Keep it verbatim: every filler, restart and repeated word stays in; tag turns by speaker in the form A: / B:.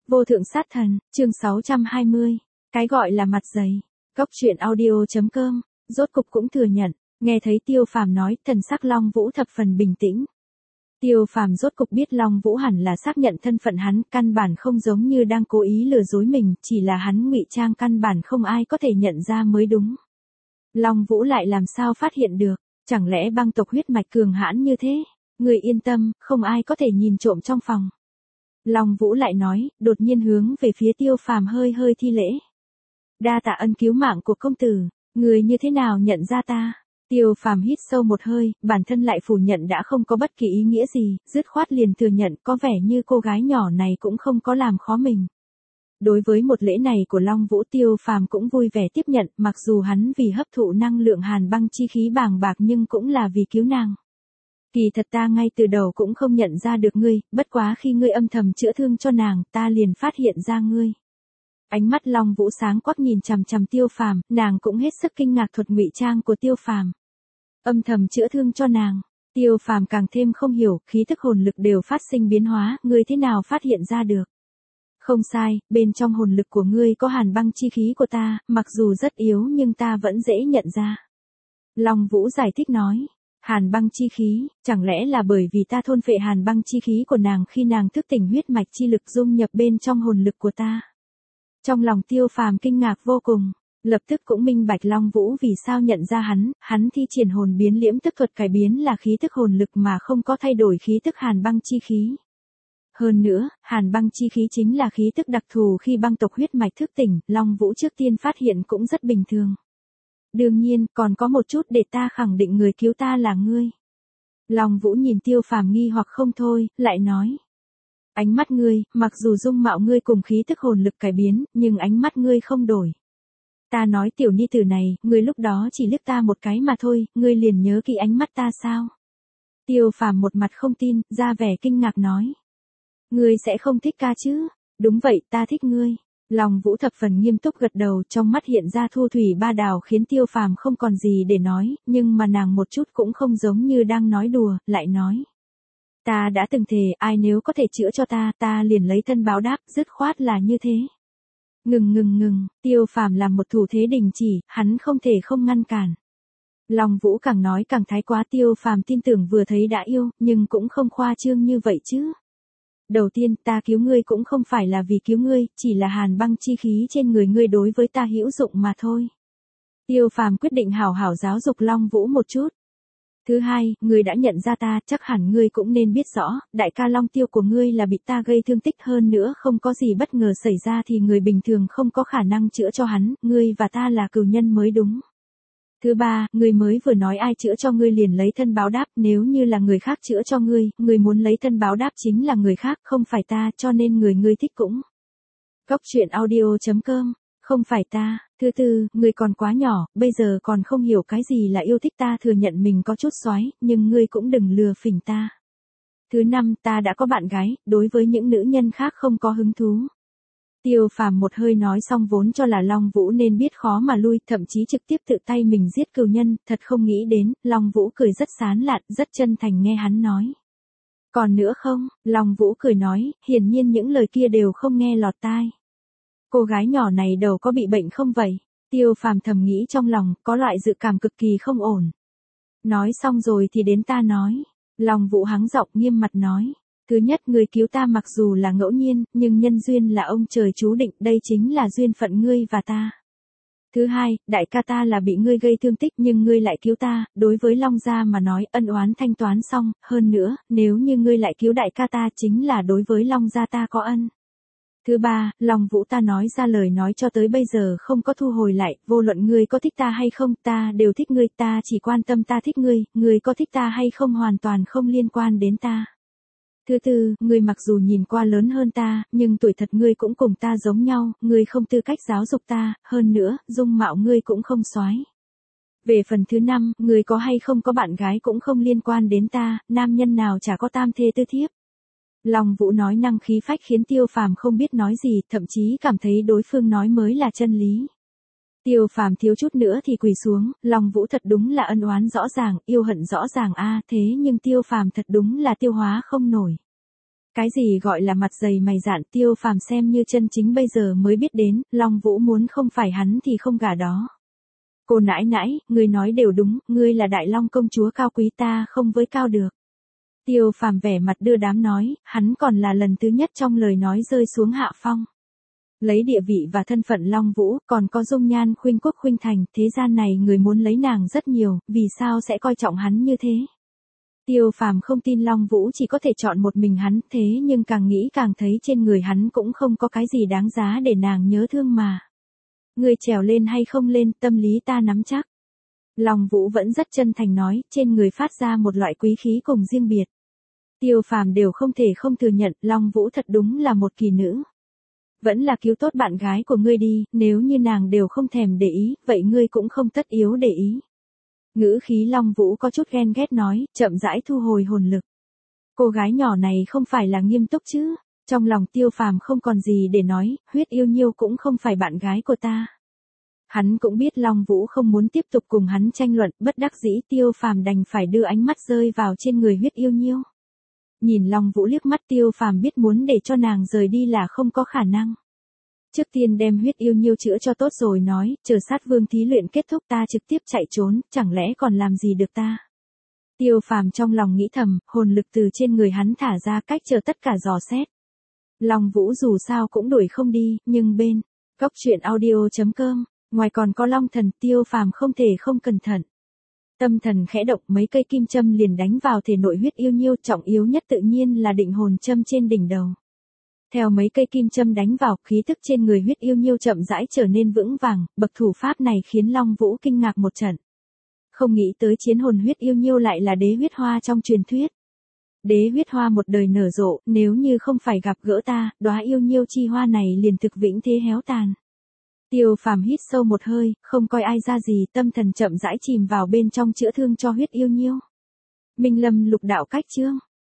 A: Vô thượng sát thần, chương sáu trăm hai mươi. Cái gọi là mặt dày. Góc truyện audio.com, rốt cục cũng thừa nhận, nghe thấy Tiêu Phàm nói, thần sắc Long Vũ thập phần bình tĩnh. Tiêu Phàm rốt cục biết Long Vũ hẳn là xác nhận thân phận hắn, căn bản không giống như đang cố ý lừa dối mình, chỉ là hắn ngụy trang căn bản không ai có thể nhận ra mới đúng. Long Vũ lại làm sao phát hiện được, chẳng lẽ băng tộc huyết mạch cường hãn như thế? Người yên tâm, không ai có thể nhìn trộm trong phòng. Long Vũ lại nói, đột nhiên hướng về phía Tiêu Phàm hơi hơi thi lễ. Đa tạ ân cứu mạng của công tử, người như thế nào nhận ra ta? Tiêu Phàm hít sâu một hơi, bản thân lại phủ nhận đã không có bất kỳ ý nghĩa gì, dứt khoát liền thừa nhận có vẻ như cô gái nhỏ này cũng không có làm khó mình. Đối với một lễ này của Long Vũ, Tiêu Phàm cũng vui vẻ tiếp nhận, mặc dù hắn vì hấp thụ năng lượng hàn băng chi khí bàng bạc nhưng cũng là vì cứu nàng. Kỳ thật ta ngay từ đầu cũng không nhận ra được ngươi, bất quá khi ngươi âm thầm chữa thương cho nàng, ta liền phát hiện ra ngươi. Ánh mắt Long Vũ sáng quắc nhìn chằm chằm Tiêu Phàm, nàng cũng hết sức kinh ngạc thuật ngụy trang của Tiêu Phàm. Âm thầm chữa thương cho nàng, Tiêu Phàm càng thêm không hiểu, khí thức hồn lực đều phát sinh biến hóa, ngươi thế nào phát hiện ra được? Không sai, bên trong hồn lực của ngươi có hàn băng chi khí của ta, mặc dù rất yếu nhưng ta vẫn dễ nhận ra. Long Vũ giải thích nói. Hàn băng chi khí, chẳng lẽ là bởi vì ta thôn phệ hàn băng chi khí của nàng khi nàng thức tỉnh huyết mạch chi lực dung nhập bên trong hồn lực của ta? Trong lòng Tiêu Phàm kinh ngạc vô cùng, lập tức cũng minh bạch Long Vũ vì sao nhận ra hắn, hắn thi triển hồn biến liễm tức thuật cải biến là khí tức hồn lực mà không có thay đổi khí tức hàn băng chi khí. Hơn nữa, hàn băng chi khí chính là khí tức đặc thù khi băng tộc huyết mạch thức tỉnh, Long Vũ trước tiên phát hiện cũng rất bình thường. Đương nhiên, còn có một chút để ta khẳng định người cứu ta là ngươi. Long Vũ nhìn Tiêu Phàm nghi hoặc không thôi, lại nói. Ánh mắt ngươi, mặc dù dung mạo ngươi cùng khí thức hồn lực cải biến, nhưng ánh mắt ngươi không đổi. Ta nói tiểu ni tử này, ngươi lúc đó chỉ liếc ta một cái mà thôi, ngươi liền nhớ kỹ ánh mắt ta sao? Tiêu Phàm một mặt không tin, ra vẻ kinh ngạc nói. Ngươi sẽ không thích ca chứ? Đúng vậy, ta thích ngươi. Long Vũ thập phần nghiêm túc gật đầu, trong mắt hiện ra thu thủy ba đào khiến Tiêu Phàm không còn gì để nói, nhưng mà nàng một chút cũng không giống như đang nói đùa, lại nói. Ta đã từng thề, ai nếu có thể chữa cho ta, ta liền lấy thân báo đáp, dứt khoát là như thế. Ngừng ngừng ngừng, Tiêu Phàm làm một thủ thế đình chỉ, hắn không thể không ngăn cản. Long Vũ càng nói càng thái quá, Tiêu Phàm tin tưởng vừa thấy đã yêu, nhưng cũng không khoa trương như vậy chứ. Đầu tiên, ta cứu ngươi cũng không phải là vì cứu ngươi, chỉ là hàn băng chi khí trên người ngươi đối với ta hữu dụng mà thôi. Tiêu Phàm quyết định hảo hảo giáo dục Long Vũ một chút. Thứ hai, ngươi đã nhận ra ta, chắc hẳn ngươi cũng nên biết rõ, đại ca Long Tiêu của ngươi là bị ta gây thương tích, hơn nữa không có gì bất ngờ xảy ra thì người bình thường không có khả năng chữa cho hắn, ngươi và ta là cừu nhân mới đúng. Thứ ba, ngươi mới vừa nói ai chữa cho ngươi liền lấy thân báo đáp, nếu như là người khác chữa cho ngươi, ngươi muốn lấy thân báo đáp chính là người khác, không phải ta, cho nên người ngươi thích cũng. Góc truyện audio.com, không phải ta. Thứ tư, ngươi còn quá nhỏ, bây giờ còn không hiểu cái gì là yêu thích, ta thừa nhận mình có chút xoái, nhưng ngươi cũng đừng lừa phỉnh ta. Thứ năm, ta đã có bạn gái, đối với những nữ nhân khác không có hứng thú. Tiêu Phàm một hơi nói xong vốn cho là Long Vũ nên biết khó mà lui, thậm chí trực tiếp tự tay mình giết cừu nhân, thật không nghĩ đến, Long Vũ cười rất sán lạn, rất chân thành nghe hắn nói. Còn nữa không? Long Vũ cười nói, hiển nhiên những lời kia đều không nghe lọt tai. Cô gái nhỏ này đầu có bị bệnh không vậy? Tiêu Phàm thầm nghĩ trong lòng, có loại dự cảm cực kỳ không ổn. Nói xong rồi thì đến ta nói. Long Vũ hắng giọng nghiêm mặt nói. Thứ nhất, người cứu ta mặc dù là ngẫu nhiên, nhưng nhân duyên là ông trời chú định, đây chính là duyên phận ngươi và ta. Thứ hai, đại ca ta là bị ngươi gây thương tích nhưng ngươi lại cứu ta, đối với Long gia mà nói ân oán thanh toán xong, hơn nữa, nếu như ngươi lại cứu đại ca ta chính là đối với Long gia ta có ân. Thứ ba, Long Vũ ta nói ra lời nói cho tới bây giờ không có thu hồi lại, vô luận ngươi có thích ta hay không, ta đều thích ngươi, ta chỉ quan tâm ta thích ngươi, ngươi có thích ta hay không hoàn toàn không liên quan đến ta. Thứ tư, ngươi mặc dù nhìn qua lớn hơn ta, nhưng tuổi thật ngươi cũng cùng ta giống nhau, ngươi không tư cách giáo dục ta, hơn nữa, dung mạo ngươi cũng không soái. Về phần thứ năm, ngươi có hay không có bạn gái cũng không liên quan đến ta, nam nhân nào chả có tam thê tư thiếp. Long Vũ nói năng khí phách khiến Tiêu Phàm không biết nói gì, thậm chí cảm thấy đối phương nói mới là chân lý. Tiêu Phàm thiếu chút nữa thì quỳ xuống, Long Vũ thật đúng là ân oán rõ ràng, yêu hận rõ ràng a, thế nhưng Tiêu Phàm thật đúng là tiêu hóa không nổi. Cái gì gọi là mặt dày mày dạn, Tiêu Phàm xem như chân chính bây giờ mới biết đến, Long Vũ muốn không phải hắn thì không gả đó. Cô nãi nãi, ngươi nói đều đúng, ngươi là Đại Long công chúa cao quý, ta không với cao được. Tiêu Phàm vẻ mặt đưa đám nói, hắn còn là lần thứ nhất trong lời nói rơi xuống hạ phong. Lấy địa vị và thân phận Long Vũ, còn có dung nhan khuynh quốc khuynh thành, thế gian này người muốn lấy nàng rất nhiều, vì sao sẽ coi trọng hắn như thế? Tiêu Phàm không tin Long Vũ chỉ có thể chọn một mình hắn, thế nhưng càng nghĩ càng thấy trên người hắn cũng không có cái gì đáng giá để nàng nhớ thương mà. Người trèo lên hay không lên, tâm lý ta nắm chắc. Long Vũ vẫn rất chân thành nói, trên người phát ra một loại quý khí cùng riêng biệt. Tiêu Phàm đều không thể không thừa nhận, Long Vũ thật đúng là một kỳ nữ. Vẫn là cứu tốt bạn gái của ngươi đi, nếu như nàng đều không thèm để ý, vậy ngươi cũng không tất yếu để ý. Ngữ khí Long Vũ có chút ghen ghét nói, chậm rãi thu hồi hồn lực. Cô gái nhỏ này không phải là nghiêm túc chứ? Trong lòng Tiêu Phàm không còn gì để nói, Huyết Yêu Nhiêu cũng không phải bạn gái của ta. Hắn cũng biết Long Vũ không muốn tiếp tục cùng hắn tranh luận, bất đắc dĩ Tiêu Phàm đành phải đưa ánh mắt rơi vào trên người Huyết Yêu Nhiêu. Nhìn Long Vũ liếc mắt, Tiêu Phàm biết muốn để cho nàng rời đi là không có khả năng. Trước tiên đem Huyết Yêu Nhiêu chữa cho tốt rồi nói, chờ sát vương thí luyện kết thúc ta trực tiếp chạy trốn, chẳng lẽ còn làm gì được ta. Tiêu Phàm trong lòng nghĩ thầm, hồn lực từ trên người hắn thả ra cách chờ tất cả dò xét. Long Vũ dù sao cũng đuổi không đi, nhưng bên cốc truyện audio chấm com, ngoài còn có Long Thần, Tiêu Phàm không thể không cẩn thận. Tâm thần khẽ động, mấy cây kim châm liền đánh vào thể nội Huyết Yêu Nhiêu, trọng yếu nhất tự nhiên là định hồn châm trên đỉnh đầu. Theo mấy cây kim châm đánh vào, khí tức trên người Huyết Yêu Nhiêu chậm rãi trở nên vững vàng, bậc thủ pháp này khiến Long Vũ kinh ngạc một trận. Không nghĩ tới chiến hồn Huyết Yêu Nhiêu lại là đế huyết hoa trong truyền thuyết. Đế huyết hoa một đời nở rộ, nếu như không phải gặp gỡ ta, đóa yêu nhiêu chi hoa này liền thực vĩnh thế héo tàn. Tiêu Phàm hít sâu một hơi, không coi ai ra gì, tâm thần chậm rãi chìm vào bên trong chữa thương cho Huyết Yêu Nhiêu. Minh Lâm lục đạo cách chương.